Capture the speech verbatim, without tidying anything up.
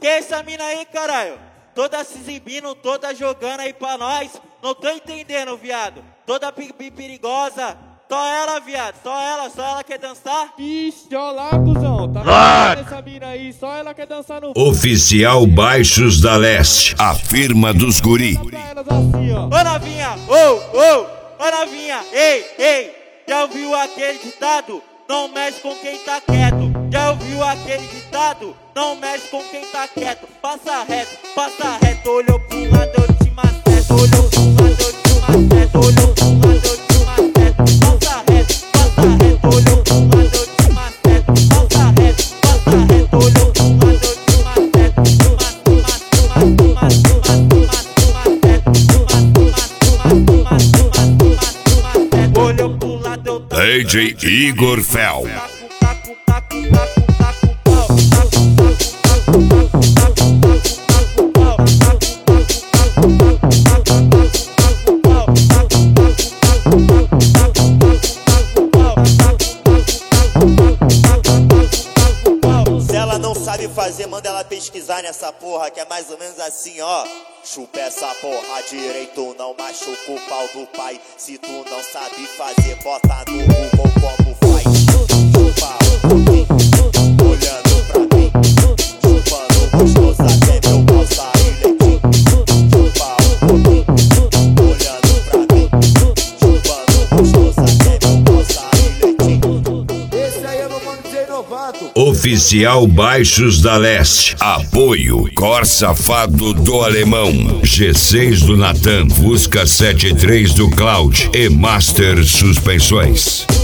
Que essa mina aí, caralho? Toda se exibindo, toda jogando aí pra nós. Não tô entendendo, viado. Toda perigosa. Só ela, viado. Só ela, só ela quer dançar? Ixi, olha lá, cuzão. Tá vendo essa mina aí? Só ela quer dançar no... Oficial Baixos da Leste, a firma dos guri. Assim, ó. Ô novinha, ô, ô, ô novinha, ei, ei. Já ouviu aquele ditado? Não mexe com quem tá quieto. Já ouviu aquele ditado? Não mexe com quem tá quieto. Passa reto, passa reto. Olhou pro lado, eu te maceto. Olhou pro lado, eu te maceto. Olhou pro lado, eu te maceto. Passa reto, passa reto. Olhou pro lado, eu te maceto. Passa reto, passa reto. Olhou pro lado, eu te maceto. Olhou pro lado, eu tô... D J Igor Fel. Se ela não sabe fazer, manda ela pesquisar nessa porra, que é mais ou menos assim, ó. Chupa essa porra direito, não machuca o pau do pai. Se tu não sabe fazer, bota no Google como faz. Chupa um pouquinho, olhando pra mim. Chupando gostoso até meu pau sair leitinho. Chupa um pouquinho, olhando pra mim. Chupando gostoso até meu pau sair leitinho. Esse aí é meu mano D J Novato. Oficial Baixos da Leste, apoio Cor Safado do Alemão, G seis do Natan, Fusca setenta e três do Cloud e Master Suspensões.